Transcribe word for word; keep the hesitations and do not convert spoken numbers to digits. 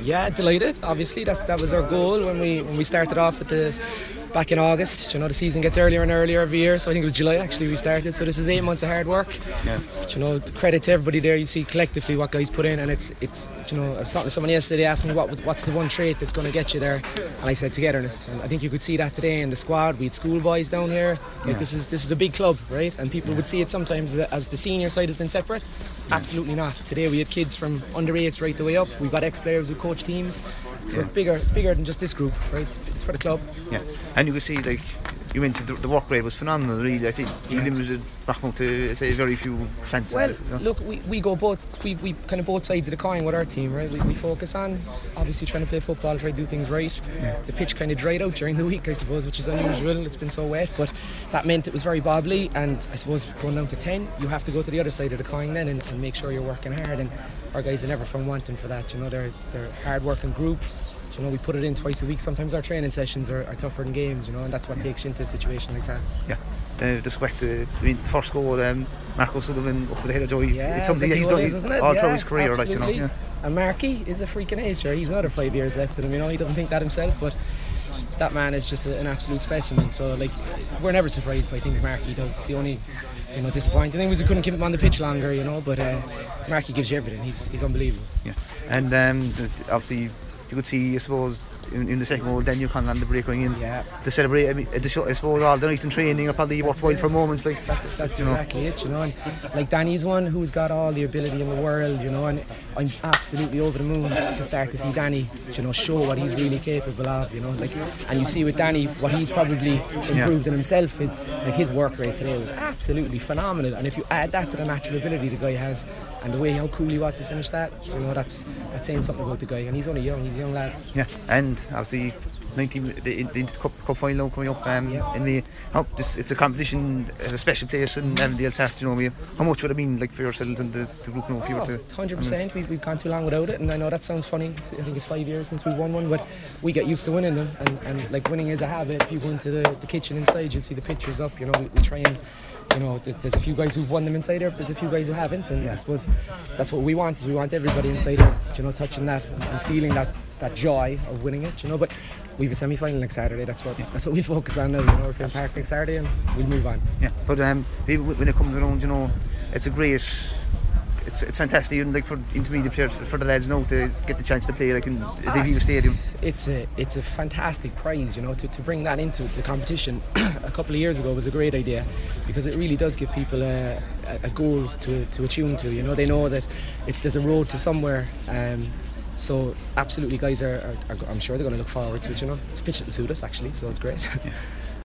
Yeah, delighted. Obviously, that's that was our goal when we when we started off with the back in August. You know, the season gets earlier and earlier every year, so I think it was July actually we started. So this is eight months of hard work. Yeah. You know, credit to everybody there. You see collectively what guys put in, and it's it's you know, I was talking to someone yesterday. They asked me what what's the one trait that's going to get you there, and I said togetherness. And I think you could see that today in the squad. We had schoolboys down here. Like, yeah. This is this is a big club, right? And people yeah. would see it sometimes as the senior side has been separate. Yeah. Absolutely not. Today we had kids from under eights right the way up. We've got ex-players who coach teams. So yeah. it's bigger. It's bigger than just this group, right? It's for the club. Yeah, and you can see like you mentioned the, the work rate was phenomenal. Really, I think you yeah. limited Rathmount to say very few chances. Well, you know? look, we, we go both. We, we kind of both sides of the coin with our team, right? We, we focus on obviously trying to play football, try to do things right. Yeah. The pitch kind of dried out during the week, I suppose, which is unusual. It's been so wet, but that meant it was very bobbly. And I suppose going down to ten, you have to go to the other side of the coin then and, and make sure you're working hard. And our guys are never from wanting for that. You know, they're they're a hard-working group. You know, we put it in twice a week. Sometimes our training sessions are, are tougher than games, you know, and that's what yeah. takes you into a situation like that. Yeah, uh, just back to I mean, the first goal, um, Marco Sullivan up with the head of Joy. Yeah, it's something he's done is, it? all yeah, through his career, absolutely. like, you know. Yeah. And Marky is a freak of nature. He's another five years left in him, you know. He doesn't think that himself, but that man is just a, an absolute specimen. So, like, we're never surprised by things Marky does. The only, you know, disappointing thing was we couldn't keep him on the pitch longer, you know. But uh, Marky gives you everything. He's he's unbelievable. Yeah, and um, obviously you could see, I suppose, in, in the second goal, then you can land the break going in yeah. to celebrate. I mean, I suppose all the night in training are probably worthwhile for moments like that's, that's you exactly know. it, you know. And like Danny's one who's got all the ability in the world, you know, and I'm absolutely over the moon to start to see Danny, you know, show what he's really capable of, you know. Like, and you see with Danny what he's probably improved yeah. in himself is like his work rate today was absolutely phenomenal. And if you add that to the natural ability the guy has and the way how cool he was to finish that, you know, that's that's saying something about the guy. And he's only young, he's a young lad. Yeah, and obviously nineteen the, the cup, cup final coming up um, yeah. in May. How this it's a competition at a special place in um, Dale's Heart, you know. Me, how much would it mean like for yourselves and the, the group? You know, if you were to one hundred percent. I mean, we've we've gone too long without it, and I know that sounds funny. I think it's five years since we won one, but we get used to winning them, and, and like winning is a habit. If you go into the, the kitchen inside, you'll see the pictures up. You know, we, we try and. You know, there's a few guys who've won them inside there, but there's a few guys who haven't, and yeah. I suppose that's what we want. Is we want everybody inside there, you know, touching that and feeling that, that joy of winning it, you know. But we have a semi-final next Saturday. That's what yeah. that's what we focus on now. You know, we're playing Park next Saturday, and we'll move on. Yeah, but um, when it comes around, you know, it's a great. It's it's fantastic, even like for intermediate players, for, for the lads now to get the chance to play like in the ah, Viva Stadium. It's a it's a fantastic prize, you know, to, to bring that into the competition. A couple of years ago was a great idea because it really does give people a, a goal to to attune to. You know, they know that if there's a road to somewhere. Um, so absolutely, guys are, are, are I'm sure they're going to look forward to it. You know, it's a pitch that will suit us actually, so it's great. Yeah.